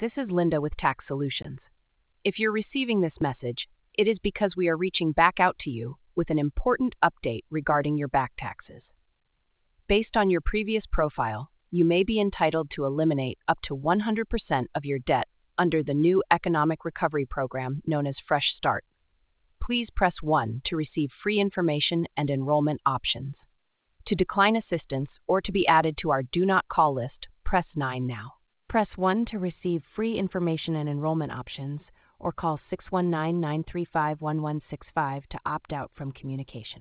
This is Linda with Tax Solutions. If you're receiving this message, it is because we are reaching back out to you with an important update regarding your back taxes. Based on your previous profile, you may be entitled to eliminate up to 100% of your debt under the new Economic Recovery Program known as Fresh Start. Please press 1 to receive free information and enrollment options. To decline assistance or to be added to our Do Not Call list, press 9 now. Press 1 to receive free information and enrollment options, or call 619-935-1165 to opt out from communication.